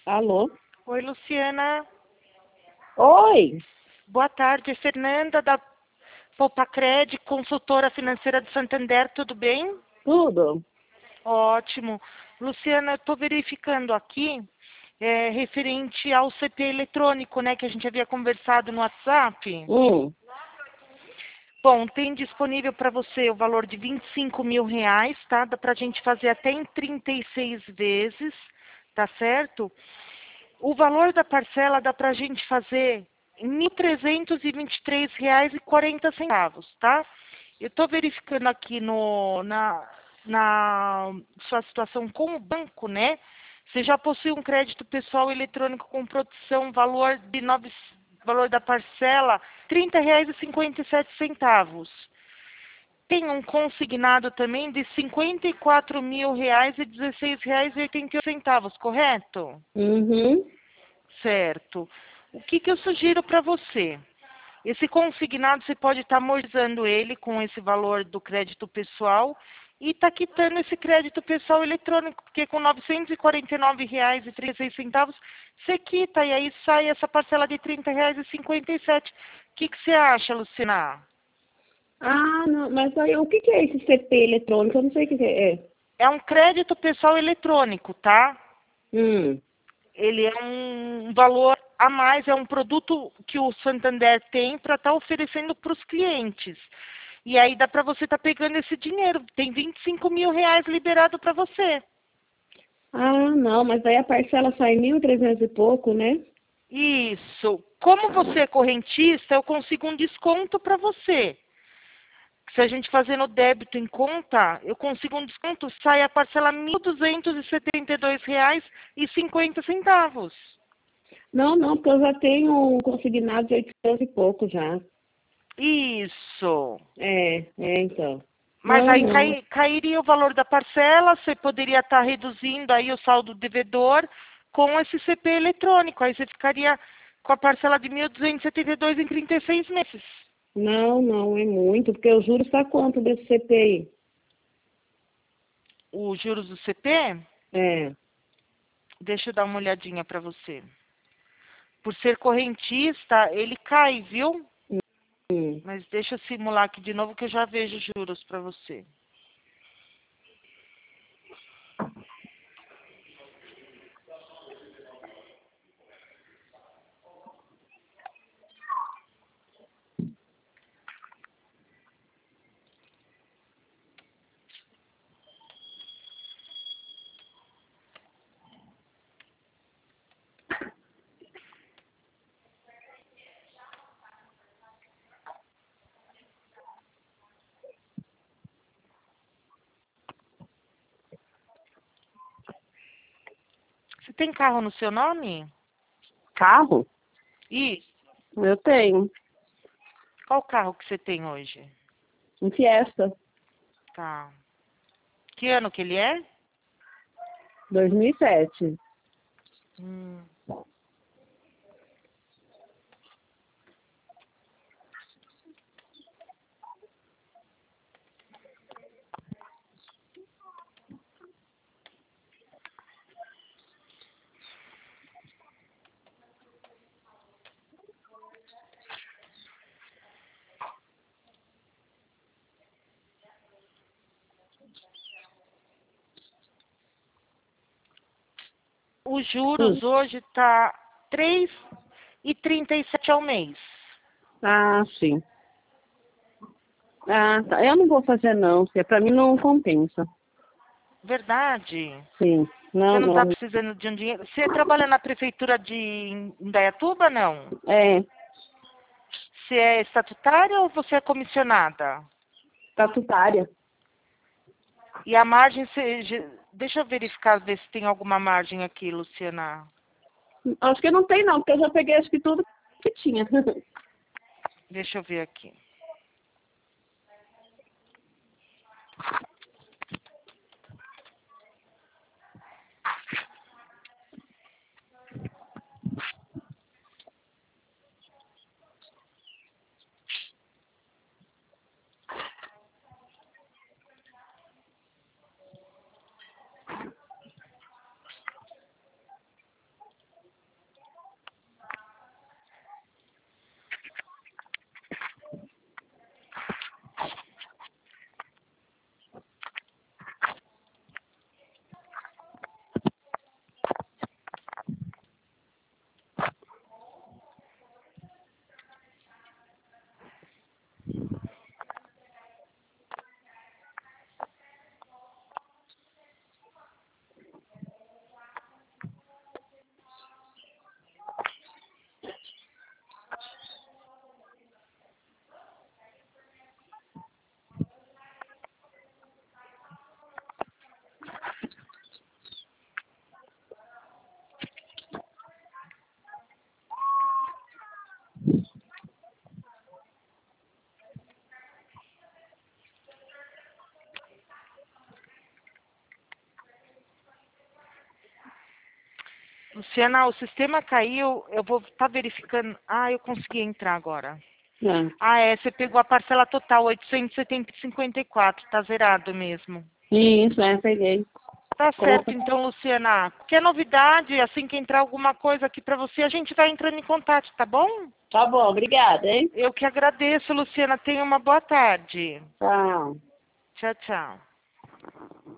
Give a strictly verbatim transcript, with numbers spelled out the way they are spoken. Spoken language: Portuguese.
Alô? Oi, Luciana. Oi, Boa tarde. Fernanda da Poupa-Cred, consultora financeira do Santander. Tudo bem? tudo? Ótimo. Luciana, eu estou verificando aqui, é, referente ao C P eletrônico, né, que a gente havia conversado no WhatsApp. Hum, Bom, tem disponível para você o valor de vinte e cinco mil reais, tá? Dá para a gente fazer até em trinta e seis vezes, tá certo? O valor da parcela dá para a gente fazer em mil trezentos e vinte e três reais e quarenta centavos, tá? Eu estou verificando aqui no, na, na sua situação com o banco, né? Você já possui um crédito pessoal eletrônico com produção, valor de nove, valor da parcela, trinta reais e cinquenta e sete centavos. Tem um consignado também de cinquenta e quatro mil reais e dezesseis reais e oitenta e oito centavos, correto? uhum. Certo. O que, que eu sugiro para você? Esse consignado você pode estar amortizando ele com esse valor do crédito pessoal e está quitando esse crédito pessoal eletrônico, porque com novecentos e quarenta e nove reais e trinta e seis centavos você quita e aí sai essa parcela de trinta reais e cinquenta e sete. O que, que você acha, Luciana? Ah, não, mas aí o que que é esse C P eletrônico? Eu não sei o que que é. É um crédito pessoal eletrônico, tá? Hum. Ele é um valor a mais, é um produto que o Santander tem para estar oferecendo para os clientes. E aí dá para você estar pegando esse dinheiro. Tem vinte e cinco mil reais liberado para você. Ah, não, mas aí a parcela sai mil e trezentos e pouco, né? Isso. Como você é correntista, eu consigo um desconto para você. Se a gente fazendo débito em conta, eu consigo um desconto, sai a parcela mil duzentos e setenta e dois reais e cinquenta centavos. Não, não, porque eu já tenho um consignado de oitocentos e pouco já. Isso. É, é, então. Mas Não, aí não. cai- cairia o valor da parcela, você poderia estar reduzindo aí o saldo devedor com esse C P eletrônico. Aí você ficaria com a parcela de mil duzentos e setenta e dois em trinta e seis meses. Não, não, é muito, porque o juros está quanto desse C P I? Os juros do C P, É. deixa eu dar uma olhadinha para você. Por ser correntista, ele cai, viu? Hum. Mas deixa eu simular aqui de novo que eu já vejo juros para você. Você tem carro no seu nome? Carro? Isso. Eu tenho. Qual carro que você tem hoje? Um Fiesta, Tá. Que ano que ele é? dois mil e sete. Hum. Os Hum. juros hoje tá três e trinta e sete ao mês. Ah, sim. Ah, tá. Eu não vou fazer não, porque pra mim não compensa. Verdade? Sim. Você Não, não está não. precisando de um dinheiro? Você trabalha na prefeitura de Indaiatuba, não? É, Você é estatutária ou você é comissionada? estatutária. E a margem, você... deixa eu verificar, ver se tem alguma margem aqui, Luciana. Acho que não tem não, porque eu já peguei acho que tudo que tinha. Deixa eu ver aqui. Luciana, o sistema caiu, eu vou estar verificando. Ah, eu consegui entrar agora. Ah, Ah, é, você pegou a parcela total, oitocentos e setenta e cinquenta e quatro, tá zerado mesmo. isso, é, peguei. Tá certo, Coloca. então, Luciana. Qualquer novidade, assim que entrar alguma coisa aqui pra você, a gente vai entrando em contato, tá bom? Tá bom, obrigada, hein? Eu que agradeço, Luciana. Tenha uma boa tarde. Tchau. Tchau, tchau.